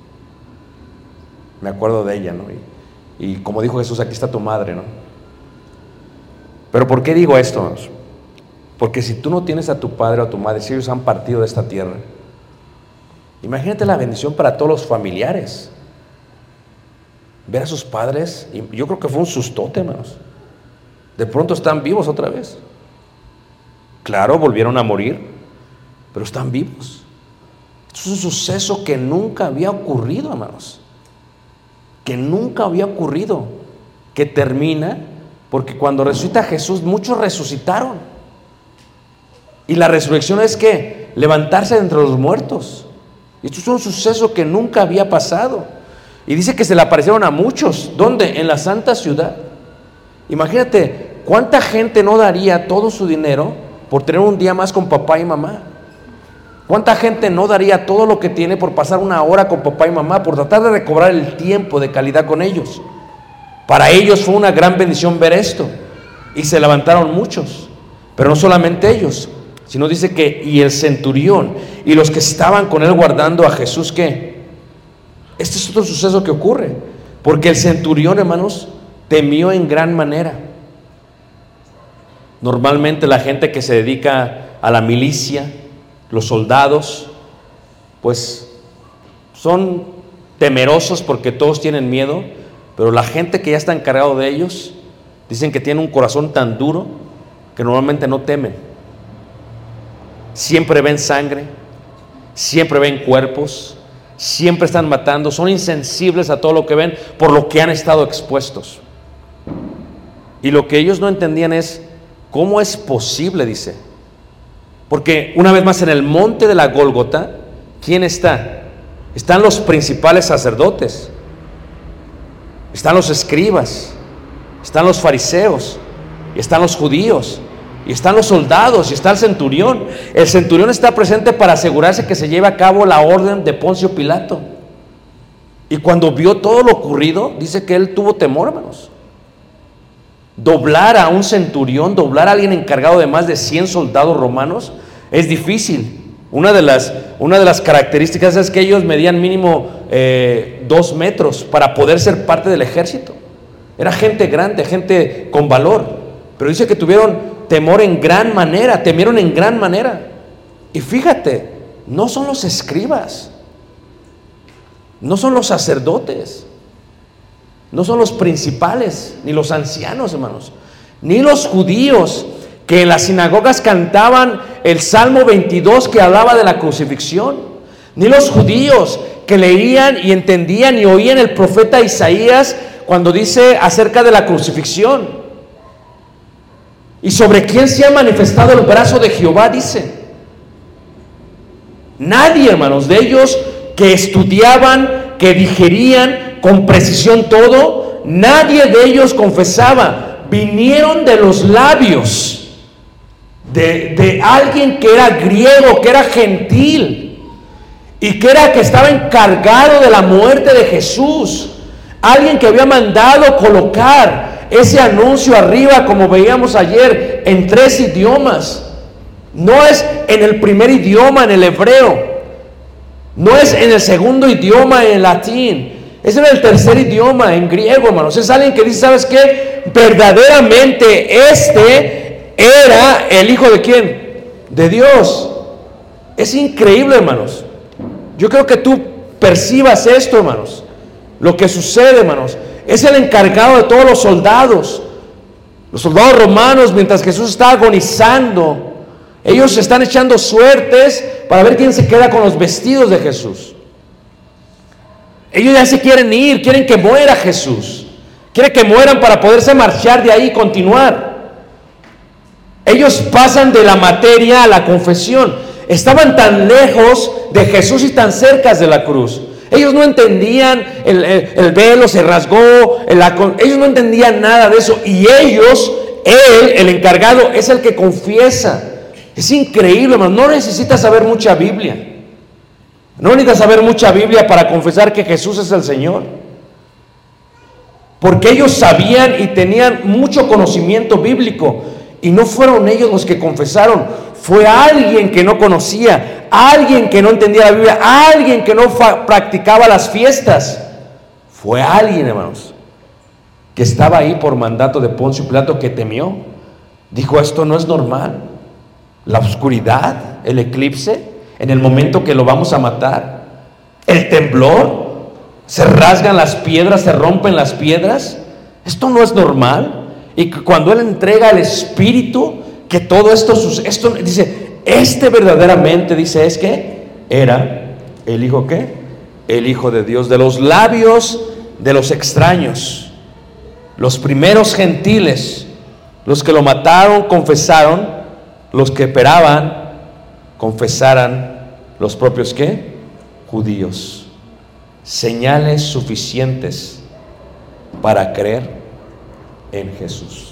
Me acuerdo de ella, ¿no? Y como dijo Jesús, aquí está tu madre, ¿no? Pero ¿por qué digo esto? Porque si tú no tienes a tu padre o a tu madre, si ellos han partido de esta tierra, imagínate la bendición para todos los familiares. Ver a sus padres, y yo creo que fue un sustote, hermanos. De pronto están vivos otra vez. Claro, volvieron a morir, pero están vivos. Esto es un suceso que nunca había ocurrido, hermanos. Que nunca había ocurrido. Que termina porque cuando resucita Jesús, muchos resucitaron. Y la resurrección es que levantarse de entre los muertos. Y esto es un suceso que nunca había pasado. Y dice que se le aparecieron a muchos. ¿Dónde? En la santa ciudad. Imagínate, ¿cuánta gente no daría todo su dinero por tener un día más con papá y mamá? ¿Cuánta gente no daría todo lo que tiene por pasar una hora con papá y mamá, por tratar de recobrar el tiempo de calidad con ellos? Para ellos fue una gran bendición ver esto. Y se levantaron muchos. Pero no solamente ellos, sino dice que y el centurión y los que estaban con él guardando a Jesús, ¿qué? Este es otro suceso que ocurre. Porque el centurión, hermanos, temió en gran manera. Normalmente la gente que se dedica a la milicia, los soldados, pues son temerosos porque todos tienen miedo, pero la gente que ya está encargado de ellos, dicen que tiene un corazón tan duro que normalmente no temen. Siempre ven sangre, siempre ven cuerpos, siempre están matando, son insensibles a todo lo que ven por lo que han estado expuestos. Y lo que ellos no entendían es, ¿cómo es posible? Dice. Porque una vez más en el monte de la Gólgota, ¿quién está? Están los principales sacerdotes, están los escribas, están los fariseos, y están los judíos, y están los soldados, y está el centurión. El centurión está presente para asegurarse que se lleve a cabo la orden de Poncio Pilato. Y cuando vio todo lo ocurrido, dice que él tuvo temor, hermanos. Doblar a un centurión, doblar a alguien encargado de más de 100 soldados romanos, es difícil. Una de las características es que ellos medían mínimo 2 metros para poder ser parte del ejército. Era gente grande, gente con valor. Pero dice que tuvieron temor en gran manera, temieron en gran manera. Y fíjate, no son los escribas, no son los sacerdotes, no son los principales, ni los ancianos, hermanos, ni los judíos que en las sinagogas cantaban el Salmo 22 que hablaba de la crucifixión, ni los judíos que leían y entendían y oían el profeta Isaías cuando dice acerca de la crucifixión. ¿Y sobre quién se ha manifestado el brazo de Jehová? Dice. Nadie, hermanos, de ellos que estudiaban, que digerían con precisión todo, nadie de ellos confesaba. Vinieron de los labios de alguien que era griego, que era gentil, y que estaba encargado de la muerte de Jesús. Alguien que había mandado colocar ese anuncio arriba, como veíamos ayer, en 3 idiomas. No es en el primer idioma, en el hebreo. No es en el segundo idioma, en el latín. Es en el tercer idioma, en griego, hermanos. Es alguien que dice, ¿sabes qué? Verdaderamente este era el Hijo ¿de quién? De Dios. Es increíble, hermanos. Yo creo que tú percibas esto, hermanos. Lo que sucede, hermanos. Es el encargado de todos los soldados. Los soldados romanos, mientras Jesús está agonizando, ellos están echando suertes para ver quién se queda con los vestidos de Jesús. Ellos ya se quieren ir, quieren que muera Jesús. Quieren que mueran para poderse marchar de ahí y continuar. Ellos pasan de la materia a la confesión. Estaban tan lejos de Jesús y tan cerca de la cruz. Ellos no entendían, el velo se rasgó, ellos no entendían nada de eso. Y ellos, él, el encargado, es el que confiesa. Es increíble, hermano. No necesitas saber mucha Biblia. No necesitas saber mucha Biblia para confesar que Jesús es el Señor. Porque ellos sabían y tenían mucho conocimiento bíblico. Y no fueron ellos los que confesaron. Fue alguien que no conocía, alguien que no entendía la Biblia, alguien que no practicaba las fiestas. Fue alguien, hermanos, que estaba ahí por mandato de Poncio Pilato, que temió. Dijo, esto no es normal. La oscuridad, el eclipse, en el momento que lo vamos a matar, el temblor, se rasgan las piedras, se rompen las piedras. Esto no es normal. Y cuando él entrega el Espíritu, que todo esto dice, verdaderamente, dice, es que era el Hijo, ¿qué? El Hijo de Dios, de los labios de los extraños, los primeros gentiles, los que lo mataron, confesaron, los que esperaban, confesaran, los propios, ¿qué? Judíos. Señales suficientes para creer en Jesús.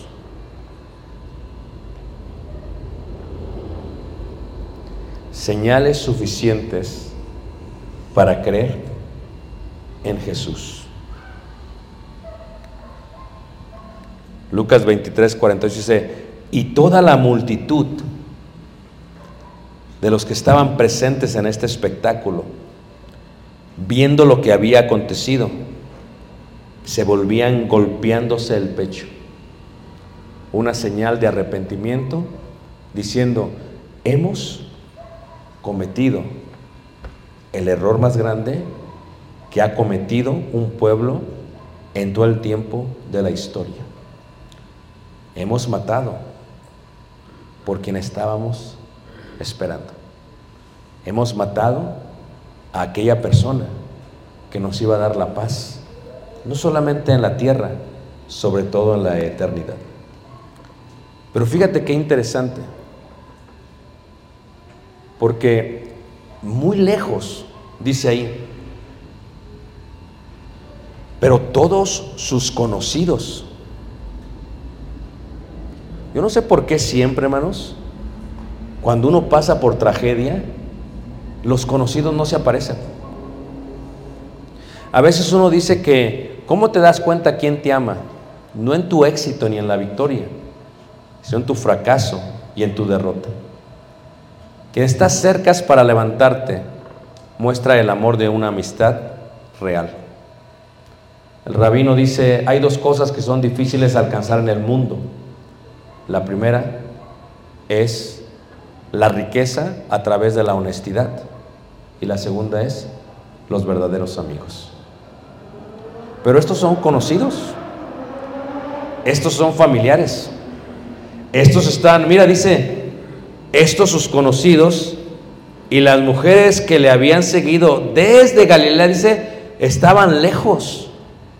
Señales suficientes para creer en Jesús. Lucas 23:48 dice, y toda la multitud de los que estaban presentes en este espectáculo, viendo lo que había acontecido, se volvían golpeándose el pecho, una señal de arrepentimiento, diciendo, hemos cometido el error más grande que ha cometido un pueblo en todo el tiempo de la historia. Hemos matado por quien estábamos esperando. Hemos matado a aquella persona que nos iba a dar la paz, no solamente en la tierra, sobre todo en la eternidad. Pero fíjate qué interesante, porque muy lejos, dice ahí, pero todos sus conocidos. Yo no sé por qué siempre, hermanos, cuando uno pasa por tragedia, los conocidos no se aparecen. A veces uno dice que, ¿cómo te das cuenta quién te ama? No en tu éxito ni en la victoria, sino en tu fracaso y en tu derrota. Quien está cerca para levantarte muestra el amor de una amistad real. El rabino dice, hay dos cosas que son difíciles de alcanzar en el mundo. La primera es la riqueza a través de la honestidad, y la segunda es los verdaderos amigos. Pero estos son conocidos, estos son familiares, Estos están, mira, dice, estos sus conocidos y las mujeres que le habían seguido desde Galilea, dice, estaban lejos.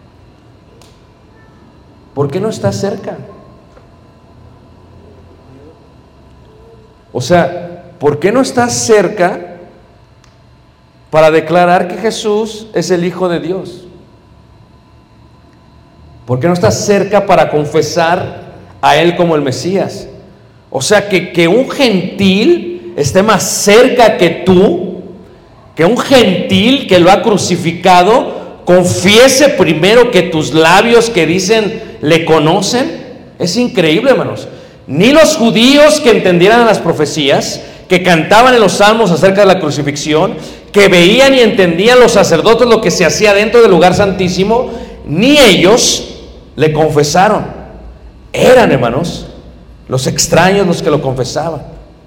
¿Por qué no está cerca? O sea, ¿por qué no está cerca para declarar que Jesús es el Hijo de Dios? ¿Por qué no está cerca para confesar a Él como el Mesías? O sea, que un gentil esté más cerca que tú, que un gentil que lo ha crucificado confiese primero que tus labios que dicen le conocen. Es increíble, hermanos. Ni los judíos que entendieran las profecías, que cantaban en los salmos acerca de la crucifixión, que veían y entendían los sacerdotes lo que se hacía dentro del lugar santísimo, ni ellos le confesaron. Eran, hermanos, los extraños los que lo confesaban.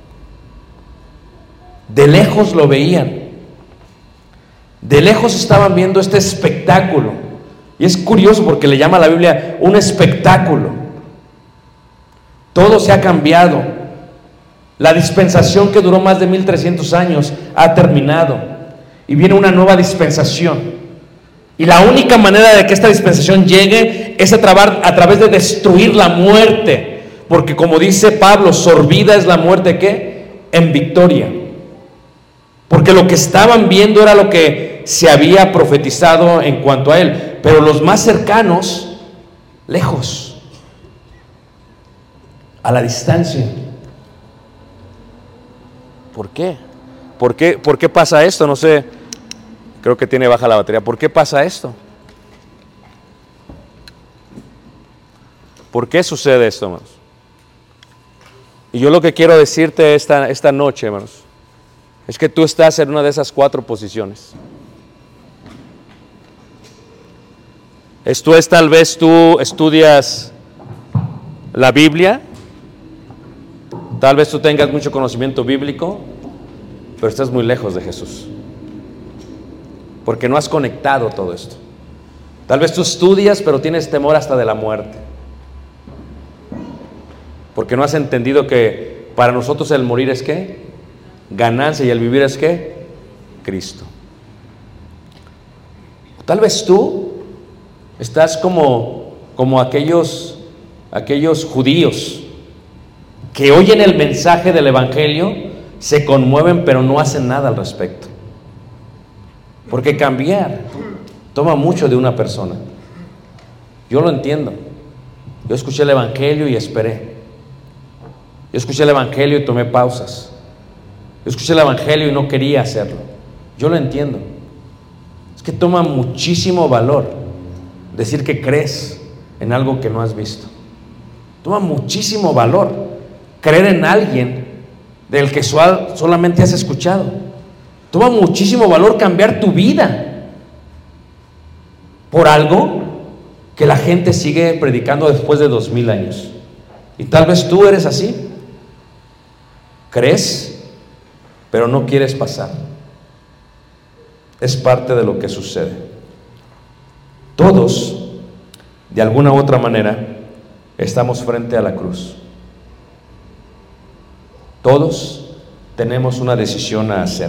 De lejos lo veían. De lejos estaban viendo este espectáculo. Y es curioso porque le llama a la Biblia un espectáculo. Todo se ha cambiado. La dispensación que duró más de 1300 años ha terminado. Y viene una nueva dispensación. Y la única manera de que esta dispensación llegue es a través de destruir la muerte. Porque como dice Pablo, sorbida es la muerte, ¿qué? En victoria. Porque lo que estaban viendo era lo que se había profetizado en cuanto a Él. Pero los más cercanos, lejos, a la distancia. ¿Por qué? ¿Por qué pasa esto? No sé, creo que tiene baja la batería. ¿Por qué pasa esto? ¿Por qué sucede esto, hermanos? Y yo lo que quiero decirte esta noche, hermanos, es que tú estás en una de esas 4 posiciones. Esto es, tal vez tú estudias la Biblia, tal vez tú tengas mucho conocimiento bíblico, pero estás muy lejos de Jesús, porque no has conectado todo esto. Tal vez tú estudias, pero tienes temor hasta de la muerte, porque no has entendido que para nosotros el morir es ¿qué? Ganancia, y el vivir es ¿qué? Cristo. Tal vez tú estás como aquellos judíos que oyen el mensaje del Evangelio, se conmueven, pero no hacen nada al respecto. Porque cambiar toma mucho de una persona. Yo lo entiendo. Yo escuché el Evangelio y esperé. Yo escuché el Evangelio y tomé pausas. Yo escuché el Evangelio y no quería hacerlo. Yo lo entiendo. Es que toma muchísimo valor decir que crees en algo que no has visto. Toma muchísimo valor creer en alguien del que solamente has escuchado. Toma muchísimo valor cambiar tu vida por algo que la gente sigue predicando después de 2000 años. Y tal vez tú eres así. Crees, pero no quieres pasar. Es parte de lo que sucede. Todos, de alguna u otra manera, estamos frente a la cruz. Todos tenemos una decisión a hacer.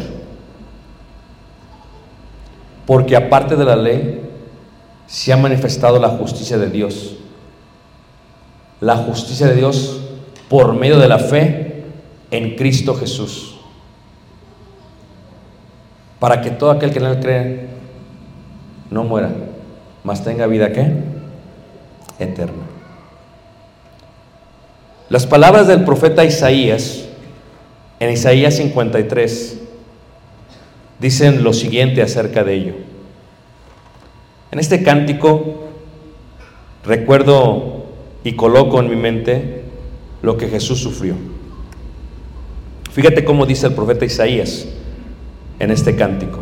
Porque aparte de la ley, se ha manifestado la justicia de Dios. La justicia de Dios por medio de la fe en Cristo Jesús. Para que todo aquel que en Él cree no muera, mas tenga vida ¿qué? Eterna. Las palabras del profeta Isaías, en Isaías 53, dicen lo siguiente acerca de ello. En este cántico recuerdo y coloco en mi mente lo que Jesús sufrió. Fíjate cómo dice el profeta Isaías en este cántico.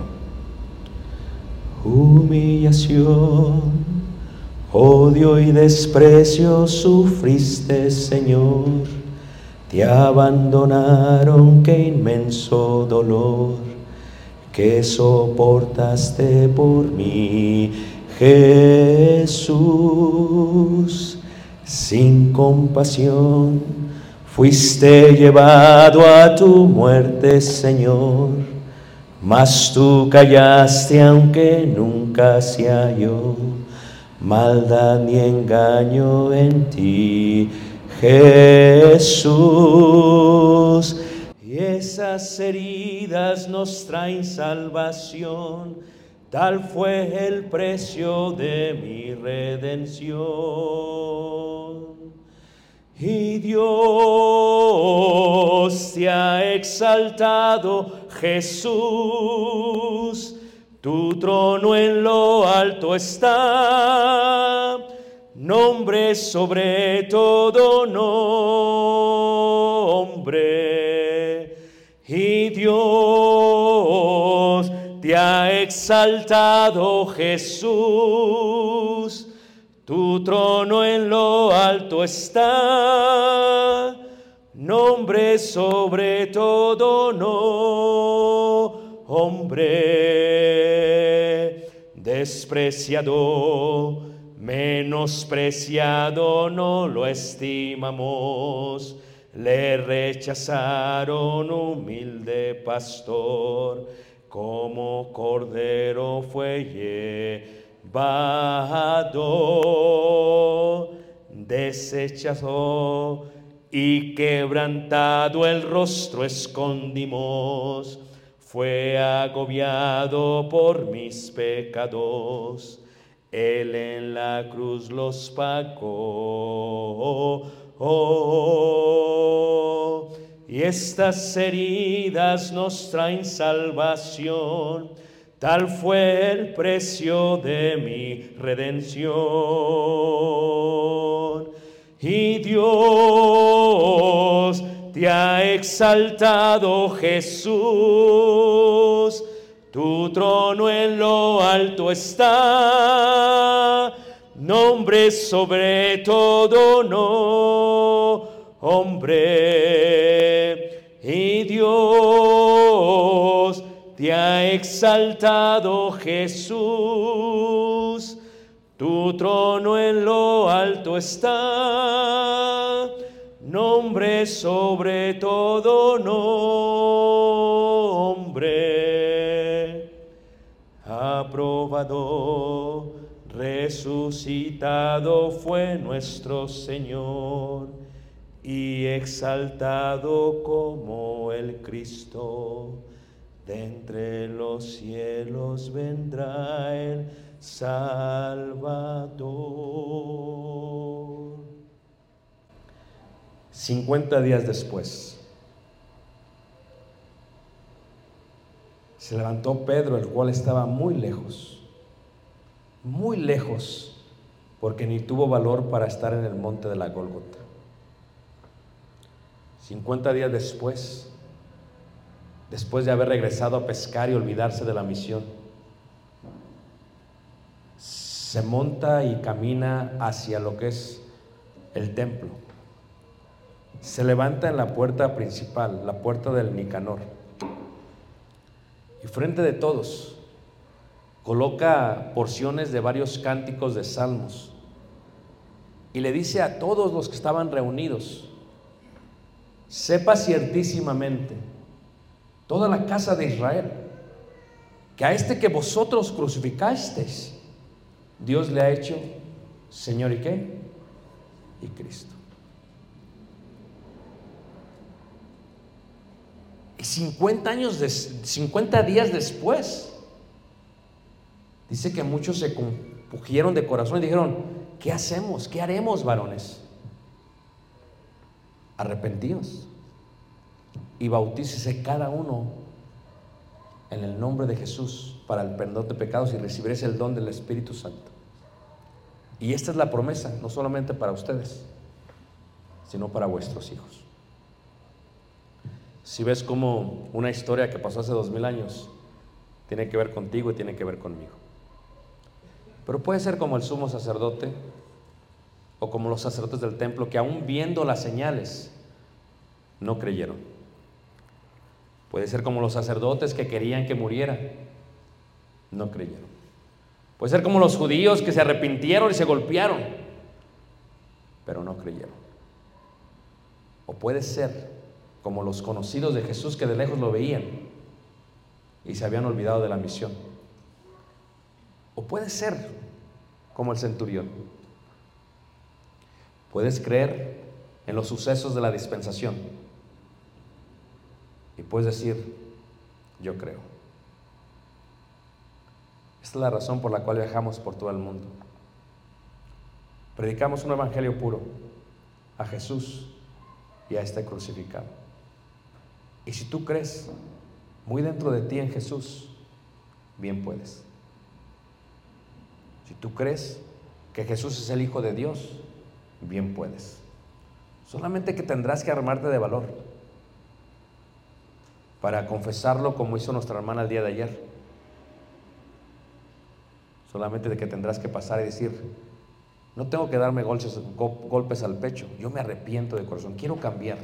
Humillación, odio y desprecio sufriste, Señor. Te abandonaron, qué inmenso dolor que soportaste por mí, Jesús. Sin compasión Fuiste llevado a tu muerte, Señor, mas tú callaste aunque nunca se halló maldad ni engaño en ti, Jesús. Y esas heridas nos traen salvación, tal fue el precio de mi redención. Y Dios te ha exaltado, Jesús, tu trono en lo alto está, nombre sobre todo nombre. Y Dios te ha exaltado, Jesús, tu trono en lo alto está, nombre sobre todo nombre. Despreciado, menospreciado no lo estimamos, le rechazaron humilde pastor, como cordero fue llevado, desechado y quebrantado el rostro escondimos, fue agobiado por mis pecados, él en la cruz los pagó. Y estas heridas nos traen salvación, tal fue el precio de mi redención. Y Dios te ha exaltado, Jesús, tu trono en lo alto está, nombre sobre todo nombre. Y Dios te ha exaltado, Jesús, tu trono en lo alto está, nombre sobre todo nombre. Aprobado, resucitado fue nuestro Señor, y exaltado como el Cristo. De entre los cielos vendrá el Salvador. 50 días después, se levantó Pedro, el cual estaba muy lejos, porque ni tuvo valor para estar en el monte de la Gólgota. 50 días después de haber regresado a pescar y olvidarse de la misión, se monta y camina hacia lo que es el templo. Se levanta en la puerta principal, la puerta del Nicanor, y frente de todos coloca porciones de varios cánticos de salmos y le dice a todos los que estaban reunidos: sepa ciertísimamente toda la casa de Israel que a este que vosotros crucificasteis, Dios le ha hecho Señor, ¿y qué? Y Cristo. Y 50 días después, dice que muchos se compugieron de corazón y dijeron: ¿qué hacemos? ¿Qué haremos, varones? Arrepentíos y bautícese cada uno en el nombre de Jesús para el perdón de pecados, y recibiréis el don del Espíritu Santo. Y esta es la promesa, no solamente para ustedes, sino para vuestros hijos. Si ves como una historia que pasó hace 2000 años tiene que ver contigo y tiene que ver conmigo, pero puede ser como el sumo sacerdote o como los sacerdotes del templo, que aún viendo las señales no creyeron. Puede ser como los sacerdotes que querían que muriera, no creyeron. Puede ser como los judíos que se arrepintieron y se golpearon, pero no creyeron. O puede ser como los conocidos de Jesús que de lejos lo veían y se habían olvidado de la misión. O puede ser como el centurión. Puedes creer en los sucesos de la dispensación y puedes decir, yo creo. Esta es la razón por la cual viajamos por todo el mundo. Predicamos un evangelio puro a Jesús y a este crucificado. Y si tú crees muy dentro de ti en Jesús, bien puedes. Si tú crees que Jesús es el Hijo de Dios, bien puedes. Solamente que tendrás que armarte de valor para confesarlo como hizo nuestra hermana el día de ayer. Solamente de que tendrás que pasar y decir, no tengo que darme golpes al pecho, yo me arrepiento de corazón, quiero cambiar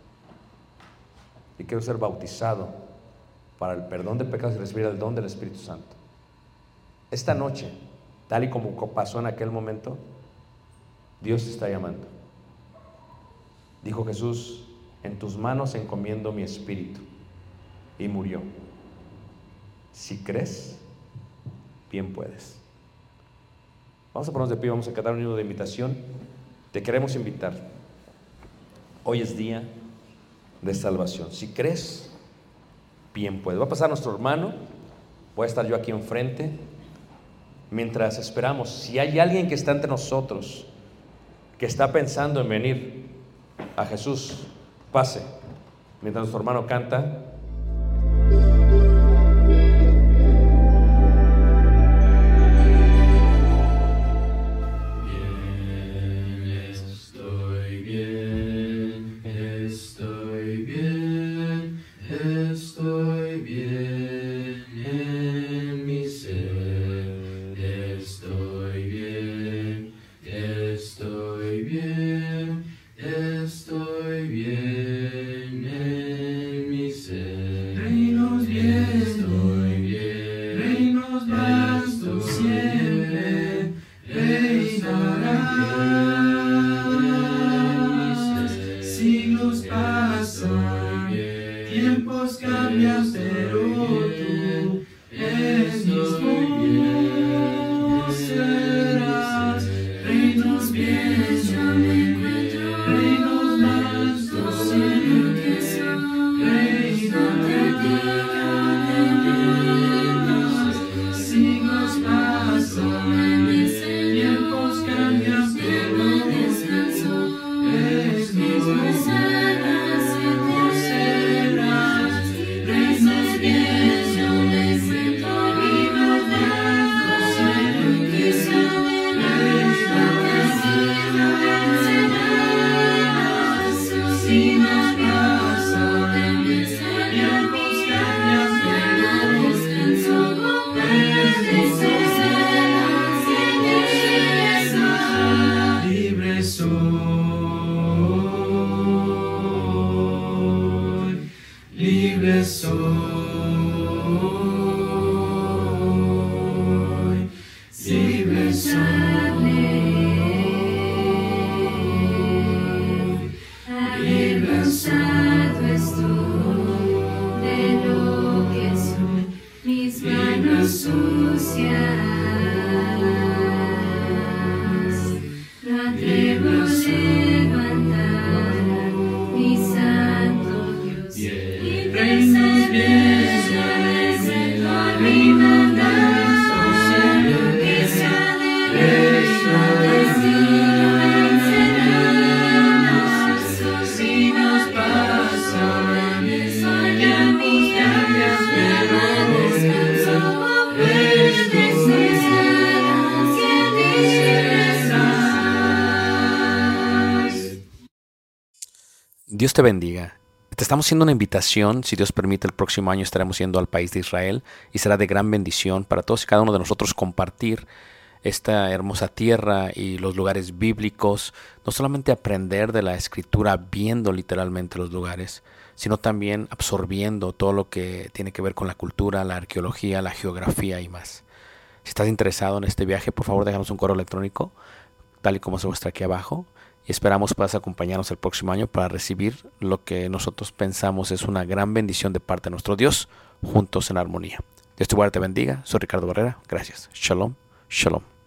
y quiero ser bautizado para el perdón de pecados y recibir el don del Espíritu Santo. Esta noche, tal y como pasó en aquel momento, Dios te está llamando. Dijo Jesús, en tus manos encomiendo mi espíritu, y murió. Si crees, bien puedes. Vamos a ponernos de pie, vamos a cantar un himno de invitación. Te queremos invitar. Hoy es día de salvación. Si crees, bien puedes. Va a pasar nuestro hermano, voy a estar yo aquí enfrente. Mientras esperamos, si hay alguien que está entre nosotros, que está pensando en venir a Jesús, pase. Mientras nuestro hermano canta. Dios te bendiga. Te estamos haciendo una invitación. Si Dios permite, el próximo año estaremos yendo al país de Israel y será de gran bendición para todos y cada uno de nosotros compartir esta hermosa tierra y los lugares bíblicos. No solamente aprender de la Escritura viendo literalmente los lugares, sino también absorbiendo todo lo que tiene que ver con la cultura, la arqueología, la geografía y más. Si estás interesado en este viaje, por favor déjanos un correo electrónico, tal y como se muestra aquí abajo, y esperamos puedas acompañarnos el próximo año para recibir lo que nosotros pensamos es una gran bendición de parte de nuestro Dios, juntos en armonía. Dios te guarde, te bendiga. Soy Ricardo Barrera. Gracias. Shalom. Shalom.